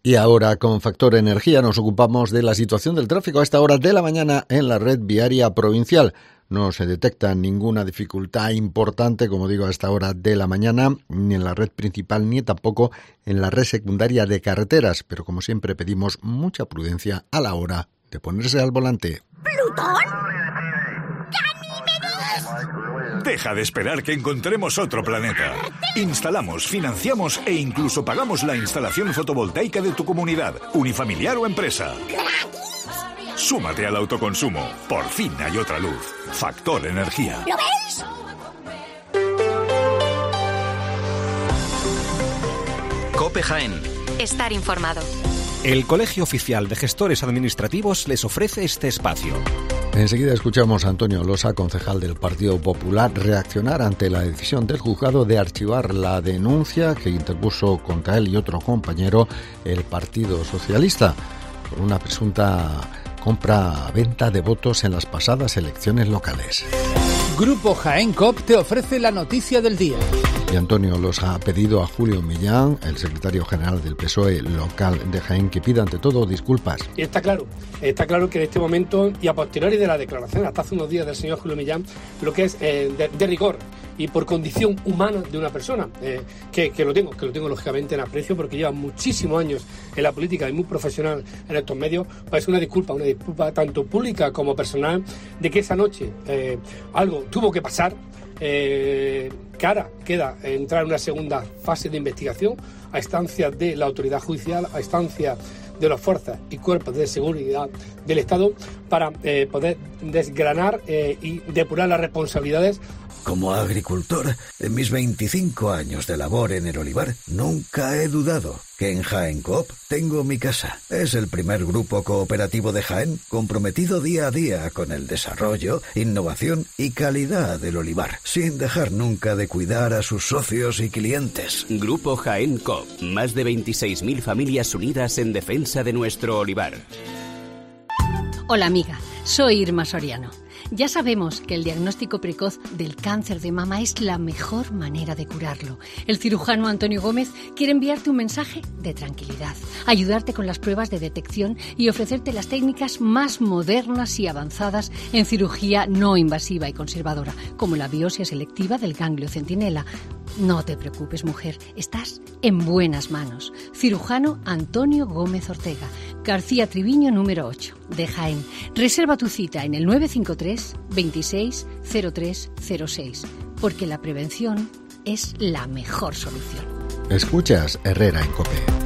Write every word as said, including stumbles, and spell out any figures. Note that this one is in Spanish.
Y ahora, con Factor Energía, nos ocupamos de la situación del tráfico a esta hora de la mañana en la red viaria provincial. No se detecta ninguna dificultad importante, como digo, a esta hora de la mañana, ni en la red principal, ni tampoco en la red secundaria de carreteras. Pero, como siempre, pedimos mucha prudencia a la hora de ponerse al volante. ¿Plutón? Deja de esperar que encontremos otro planeta. Instalamos, financiamos e incluso pagamos la instalación fotovoltaica de tu comunidad, unifamiliar o empresa. Súmate al autoconsumo. Por fin hay otra luz. Factor Energía. ¿Lo ves? COPE Jaén. Estar informado. El Colegio Oficial de Gestores Administrativos les ofrece este espacio. Enseguida escuchamos a Antonio Losa, concejal del Partido Popular, reaccionar ante la decisión del juzgado de archivar la denuncia que interpuso contra él y otro compañero el Partido Socialista por una presunta compra-venta de votos en las pasadas elecciones locales. Grupo Jaén COP te ofrece la noticia del día. Y Antonio Losa ha pedido a Julio Millán, el secretario general del P S O E local de Jaén, que pida ante todo disculpas. Y está claro, está claro que en este momento y a posteriori de la declaración hasta hace unos días del señor Julio Millán, lo que es eh, de, de rigor y por condición humana de una persona, eh, que, que lo tengo, que lo tengo lógicamente en aprecio porque lleva muchísimos años en la política y muy profesional en estos medios, pues una disculpa, una disculpa tanto pública como personal de que esa noche eh, algo tuvo que pasar. Eh, que ahora queda entrar en una segunda fase de investigación a instancia de la autoridad judicial, a instancia de las fuerzas y cuerpos de seguridad del Estado para eh, poder desgranar eh, y depurar las responsabilidades. Como agricultor, en mis veinticinco años de labor en el olivar, nunca he dudado que en Jaén Coop tengo mi casa. Es el primer grupo cooperativo de Jaén comprometido día a día con el desarrollo, innovación y calidad del olivar, sin dejar nunca de cuidar a sus socios y clientes. Grupo Jaén Coop, más de veintiséis mil familias unidas en defensa de nuestro olivar. Hola amiga, soy Irma Soriano. Ya sabemos que el diagnóstico precoz del cáncer de mama es la mejor manera de curarlo. El cirujano Antonio Gómez quiere enviarte un mensaje de tranquilidad, ayudarte con las pruebas de detección y ofrecerte las técnicas más modernas y avanzadas en cirugía no invasiva y conservadora, como la biopsia selectiva del ganglio centinela. No te preocupes, mujer, estás en buenas manos. Cirujano Antonio Gómez Ortega, García Triviño número ocho, de Jaén. Reserva tu cita en el nueve cinco tres, veintiséis, cero tres cero seis, porque la prevención es la mejor solución. Escuchas Herrera en COPE.